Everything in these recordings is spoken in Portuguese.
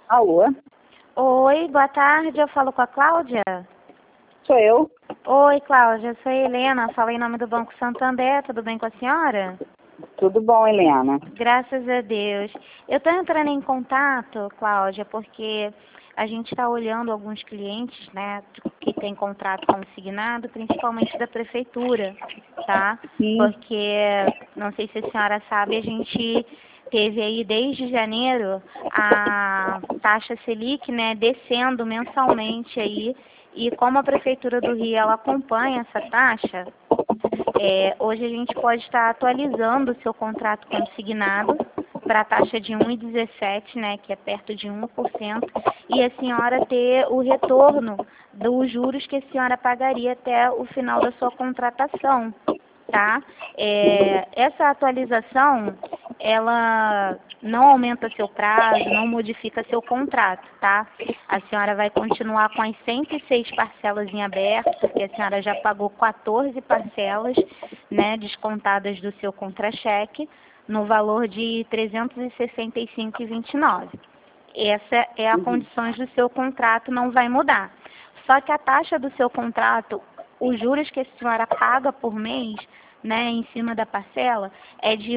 Alô? Oi, boa tarde, eu falo com a Cláudia? Sou eu. Oi, Cláudia, eu sou a Helena, falo em nome do Banco Santander, tudo bem com a senhora? Tudo bom, Helena? Graças a Deus. Eu estou entrando em contato, Cláudia, porque a gente está olhando alguns clientes, né, que têm contrato consignado, principalmente da prefeitura, tá? Sim. Porque, não sei se a senhora sabe, a gente teve aí desde janeiro a taxa Selic, né, descendo mensalmente aí, e como a prefeitura do Rio ela acompanha essa taxa, hoje a gente pode estar atualizando o seu contrato consignado para a taxa de 1,17, né, que é perto de 1%, e a senhora ter o retorno dos juros que a senhora pagaria até o final da sua contratação, tá? Essa atualização, ela não aumenta seu prazo, não modifica seu contrato, tá? A senhora vai continuar com as 106 parcelas em aberto, porque a senhora já pagou 14 parcelas, né, descontadas do seu contra-cheque, no valor de R$ 365,29. Essa é a condições do seu contrato, não vai mudar. Só que a taxa do seu contrato, os juros que a senhora paga por mês, né, em cima da parcela, é de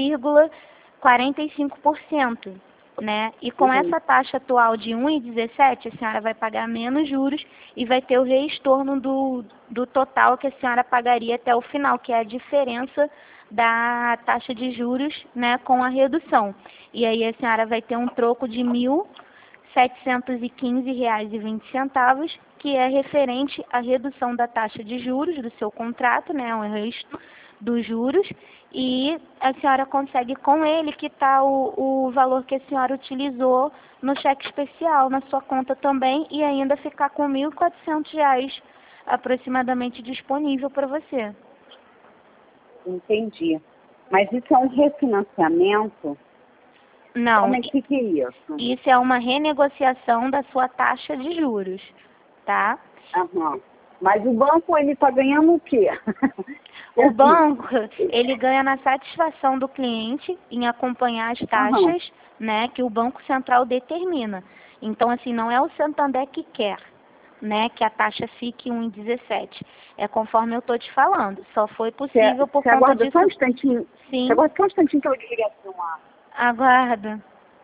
1,45%, né? E com essa taxa atual de 1,17, a senhora vai pagar menos juros e vai ter o reestorno do total que a senhora pagaria até o final, que é a diferença da taxa de juros, né, com a redução. E aí a senhora vai ter um troco de R$ 1.715,20, que é referente à redução da taxa de juros do seu contrato, né, o resto dos juros, e a senhora consegue com ele quitar o valor que a senhora utilizou no cheque especial na sua conta também e ainda ficar com R$ 1.400 aproximadamente disponível para você. Entendi. Mas isso é um refinanciamento? Não, Como é que é isso? isso é uma renegociação da sua taxa de juros, tá? Aham. Mas o banco, ele está ganhando o quê? O banco, ele ganha na satisfação do cliente em acompanhar as taxas, né, que o Banco Central determina. Então, assim, não é o Santander que quer, né, que a taxa fique 1,17. É conforme eu estou te falando. Só foi possível por Você conta aguarda disso. só um instantinho. Sim. Você aguarda só um instantinho que eu desliguei a tomada. Aguarda.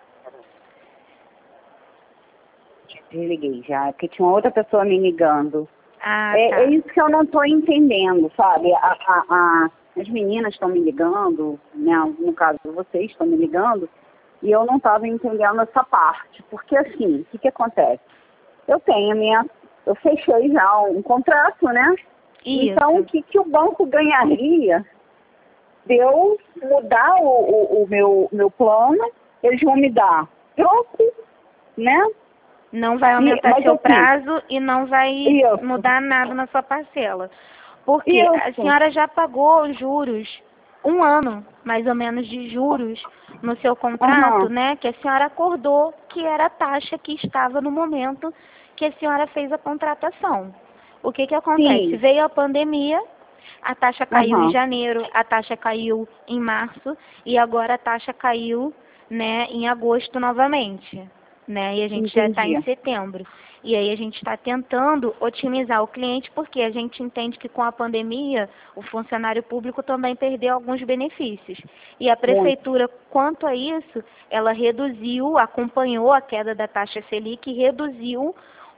Desliguei já, porque tinha uma outra pessoa me ligando. Ah, tá. É isso que eu não estou entendendo, sabe? As meninas estão me ligando, né? No caso vocês estão me ligando, e eu não estava entendendo essa parte. Porque assim, o que acontece? Eu fechei já um contrato, né? Isso. Então, o que o banco ganharia de eu mudar o meu plano? Eles vão me dar troco, né? Não vai aumentar seu assim, prazo e não vai isso. mudar nada na sua parcela. Porque a Isso. senhora já pagou os juros, um ano, mais ou menos, de juros no seu contrato, né? Que a senhora acordou que era a taxa que estava no momento que a senhora fez a contratação. O que acontece? Sim. Veio a pandemia, a taxa caiu em janeiro, a taxa caiu em março e agora a taxa caiu, né, em agosto novamente, né? E a gente já está em setembro. E aí a gente está tentando otimizar o cliente porque a gente entende que com a pandemia o funcionário público também perdeu alguns benefícios. E a prefeitura, quanto a isso, ela reduziu, acompanhou a queda da taxa Selic e reduziu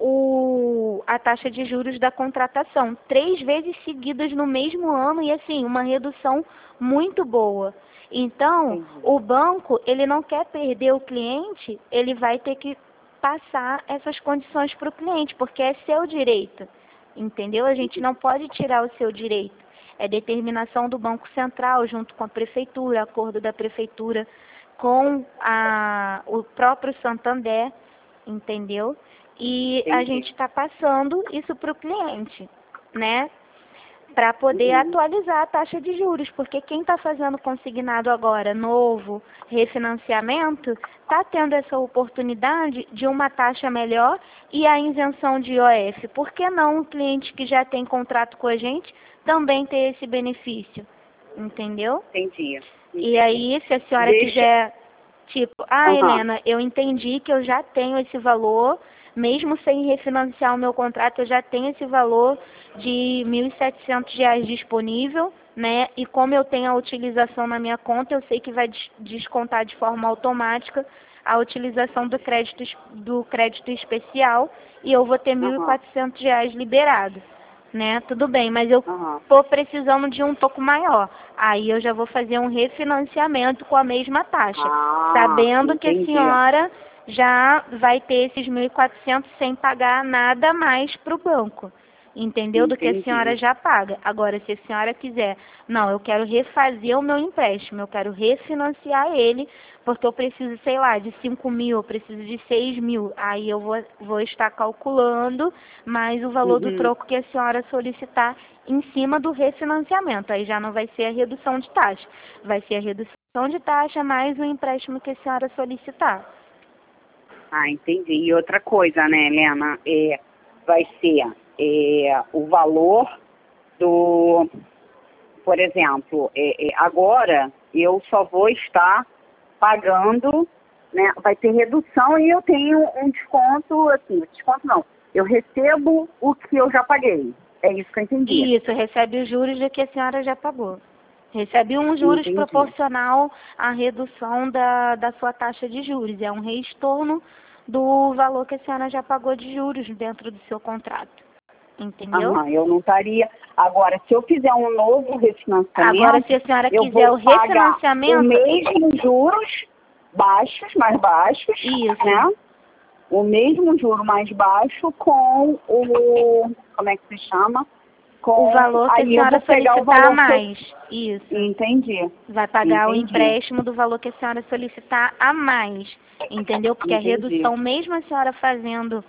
a taxa de juros da contratação 3 vezes seguidas no mesmo ano e assim, uma redução muito boa. Então, o banco, ele não quer perder o cliente, ele vai ter que passar essas condições para o cliente, porque é seu direito, entendeu? A gente não pode tirar o seu direito. É determinação do Banco Central, junto com a prefeitura, acordo da prefeitura com o próprio Santander, entendeu? E a gente está passando isso para o cliente, né? Para poder atualizar a taxa de juros, porque quem está fazendo consignado agora, novo, refinanciamento, está tendo essa oportunidade de uma taxa melhor e a isenção de IOF. Por que não um cliente que já tem contrato com a gente também ter esse benefício? Entendeu? Entendi. E aí, se a senhora quiser Tipo, Helena, eu entendi que eu já tenho esse valor, mesmo sem refinanciar o meu contrato, eu já tenho esse valor de R$ 1.700 disponível, né? E como eu tenho a utilização na minha conta, eu sei que vai descontar de forma automática a utilização do crédito especial e eu vou ter R$ 1.400 liberado, né? Tudo bem, mas eu tô precisando de um pouco maior. Aí eu já vou fazer um refinanciamento com a mesma taxa, sabendo que a senhora já vai ter esses 1.400 sem pagar nada mais para o banco. Entendeu? Do que a senhora já paga. Agora, se a senhora quiser, não, eu quero refazer o meu empréstimo, eu quero refinanciar ele, porque eu preciso, sei lá, de 5.000, eu preciso de 6.000. Aí eu vou estar calculando mais o valor do troco que a senhora solicitar em cima do refinanciamento. Aí já não vai ser a redução de taxa. Vai ser a redução de taxa mais o empréstimo que a senhora solicitar. Entendi. E outra coisa, né, Helena? Vai ser o valor do... Por exemplo, agora eu só vou estar pagando, né? Vai ter redução e eu tenho um desconto, assim, desconto não. Eu recebo o que eu já paguei. É isso que eu entendi. Isso, recebe os juros do que a senhora já pagou. Recebe um juros proporcional à redução da sua taxa de juros. É um reestorno do valor que a senhora já pagou de juros dentro do seu contrato. Entendeu? Eu não estaria... Agora, se eu fizer um novo refinanciamento... Agora, se a senhora quiser o refinanciamento... o mesmo juros baixos, mais baixos, isso, né? O mesmo juro mais baixo com o... Como é que se chama? Com o valor que a senhora solicitar a mais. Isso. Entendi. Vai pagar o empréstimo do valor que a senhora solicitar a mais. Entendeu? Porque a redução, mesmo a senhora fazendo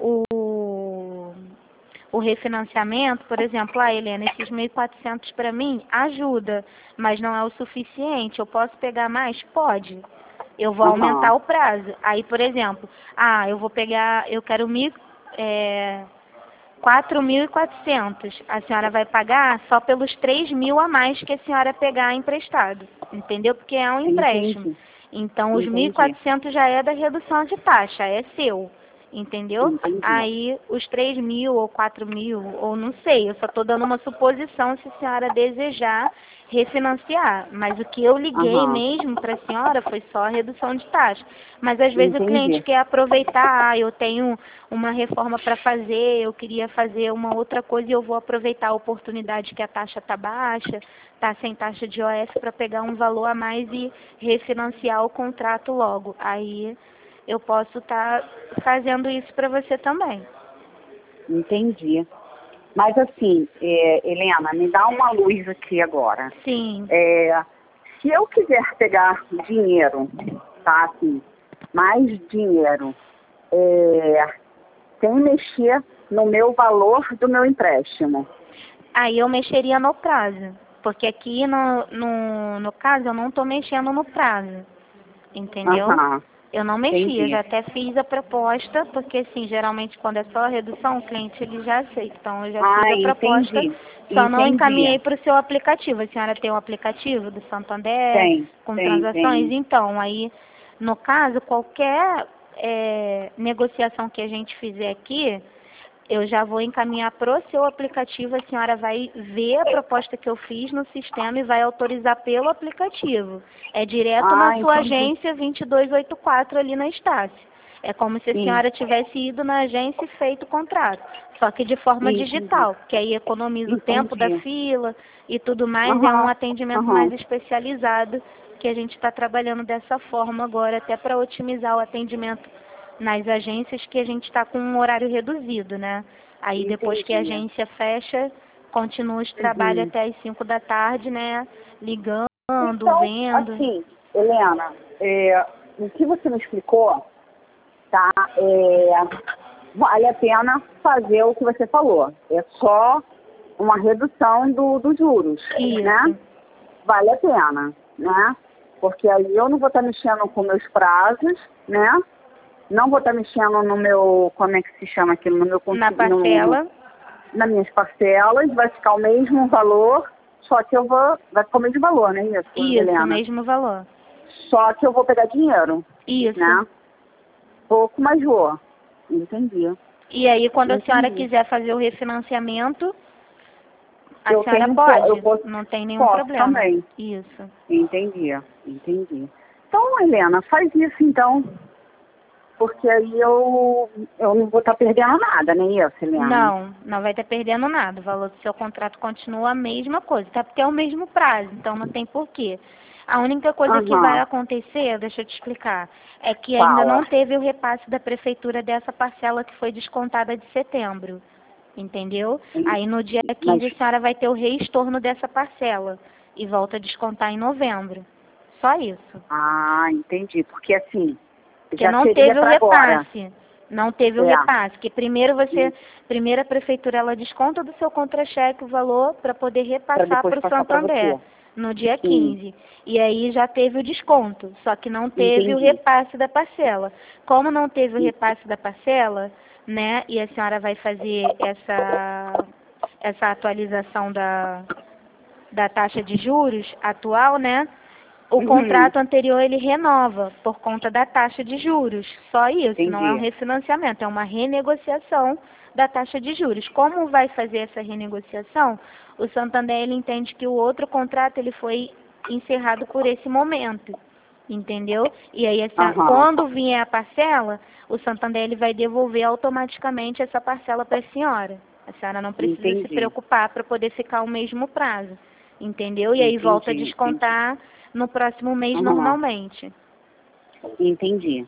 o refinanciamento, por exemplo, Helena, esses 1.400 para mim ajuda, mas não é o suficiente. Eu posso pegar mais? Pode. Eu vou aumentar o prazo. Aí, por exemplo, eu quero 4.400. A senhora vai pagar só pelos 3.000 a mais que a senhora pegar emprestado. Entendeu? Porque é um empréstimo. Então, os 1.400 já é da redução de taxa, é seu. Entendeu? Aí, os 3.000 ou 4.000, ou não sei, eu só estou dando uma suposição se a senhora desejar refinanciar. Mas o que eu liguei mesmo para a senhora foi só a redução de taxa. Mas às vezes o cliente quer aproveitar, eu tenho uma reforma para fazer, eu queria fazer uma outra coisa e eu vou aproveitar a oportunidade que a taxa está baixa, está sem taxa de OS para pegar um valor a mais e refinanciar o contrato logo. Aí eu posso estar fazendo isso para você também. Entendi. Mas assim, Helena, me dá uma luz aqui agora. Sim. Se eu quiser pegar dinheiro, tá, assim, mais dinheiro, sem mexer no meu valor do meu empréstimo. Aí eu mexeria no prazo. Porque aqui no caso eu não estou mexendo no prazo. Entendeu? Eu não mexi, eu já até fiz a proposta, porque assim, geralmente quando é só a redução, o cliente ele já aceita. Então eu já fiz a proposta, só não encaminhei para o seu aplicativo. A senhora tem o aplicativo do Santander com transações? Então, aí, no caso, qualquer negociação que a gente fizer aqui, eu já vou encaminhar para o seu aplicativo, a senhora vai ver a proposta que eu fiz no sistema e vai autorizar pelo aplicativo. É direto na sua agência 2284 ali na Estácio. É como se a senhora tivesse ido na agência e feito o contrato, só que de forma digital, que aí economiza o tempo da fila e tudo mais, é um atendimento mais especializado que a gente está trabalhando dessa forma agora, até para otimizar o atendimento nas agências que a gente está com um horário reduzido, né? Aí depois que a agência fecha, continua esse trabalho até as 5 da tarde, né? Ligando, vendo. Assim, Helena, o que você me explicou, tá? Vale a pena fazer o que você falou. É só uma redução dos juros, né? Vale a pena, né? Porque aí eu não vou estar mexendo com meus prazos, né? Não vou estar mexendo no meu, como é que se chama aquilo? No meu na parcela. Nas minhas parcelas, vai ficar o mesmo valor, só que vai ficar o mesmo valor, né? Isso, o mesmo valor. Só que eu vou pegar dinheiro, Isso. né? Pouco, mas vou. Entendi. E aí, quando a senhora Entendi. quiser fazer o refinanciamento, a Eu senhora tenho, pode, eu posso, não tem nenhum posso problema. também. Isso. Entendi, entendi. Então, Helena, faz isso então. Porque aí eu não vou estar perdendo nada, nem isso, Helena? Não, não vai estar perdendo nada. O valor do seu contrato continua a mesma coisa, até porque é o mesmo prazo, então não tem porquê. A única coisa que vai acontecer, deixa eu te explicar, é que ainda não teve o repasse da prefeitura dessa parcela que foi descontada de setembro. Entendeu? Aí no dia 15 a senhora vai ter o reestorno dessa parcela e volta a descontar em novembro. Só isso. Ah, entendi. Porque assim, Porque já não seria teve o pra agora. repasse. Não teve o repasse. Que primeiro primeiro a prefeitura ela desconta do seu contra-cheque o valor para poder repassar para o Santander no dia 15. E aí já teve o desconto, só que não teve o repasse da parcela. Como não teve o repasse da parcela, né, e a senhora vai fazer essa atualização da taxa de juros atual, né, o contrato anterior ele renova por conta da taxa de juros. Só isso, não é um refinanciamento, é uma renegociação da taxa de juros. Como vai fazer essa renegociação? O Santander ele entende que o outro contrato ele foi encerrado por esse momento, entendeu? E aí quando vier a parcela, o Santander ele vai devolver automaticamente essa parcela para a senhora. A senhora não precisa se preocupar para poder ficar o mesmo prazo, entendeu? E aí volta a descontar no próximo mês normalmente. Entendi.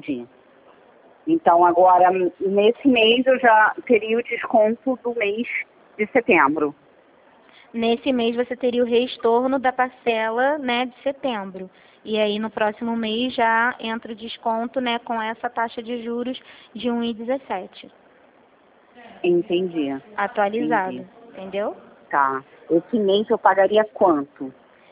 Então agora, nesse mês eu já teria o desconto do mês de setembro. Nesse mês você teria o reestorno da parcela, né, de setembro. E aí no próximo mês já entra o desconto, né, com essa taxa de juros de 1,17. Entendi. Atualizado, entendeu? Tá. Esse mês eu pagaria quanto?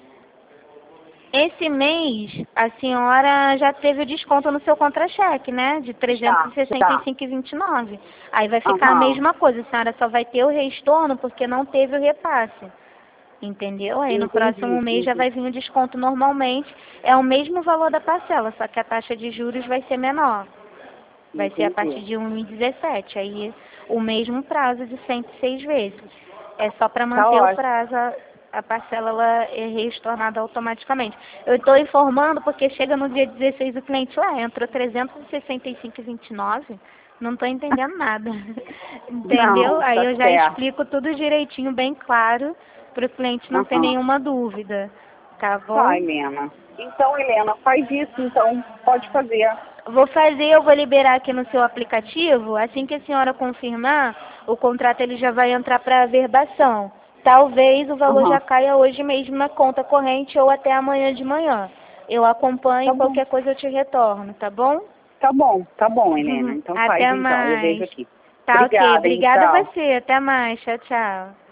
Esse mês, a senhora já teve o desconto no seu contra-cheque, né? De R$ 365,29. Aí vai ficar a mesma coisa. A senhora só vai ter o reestorno porque não teve o repasse. Entendeu? Aí no próximo mês já vai vir o desconto normalmente. É o mesmo valor da parcela, só que a taxa de juros vai ser menor. Vai ser a partir de 1,17. Aí o mesmo prazo de 106 vezes. É só para manter o prazo. A parcela ela é reestornada automaticamente. Eu estou informando porque chega no dia 16 o cliente, entrou 365,29, não estou entendendo nada. Entendeu? Não, aí tá eu já certo. explico tudo direitinho, bem claro, para o cliente não ter nenhuma dúvida. Tá bom? Tá, Helena. Então, Helena, faz isso, então. Pode fazer. Vou fazer, eu vou liberar aqui no seu aplicativo. Assim que a senhora confirmar, o contrato ele já vai entrar para averbação. Talvez o valor já caia hoje mesmo na conta corrente ou até amanhã de manhã. Eu acompanho, qualquer coisa eu te retorno, tá bom? Tá bom, Helena. Então Até faz então, eu mais. vejo aqui. Tá, Obrigada, ok. Obrigada então. a você. Até mais. Tchau, tchau.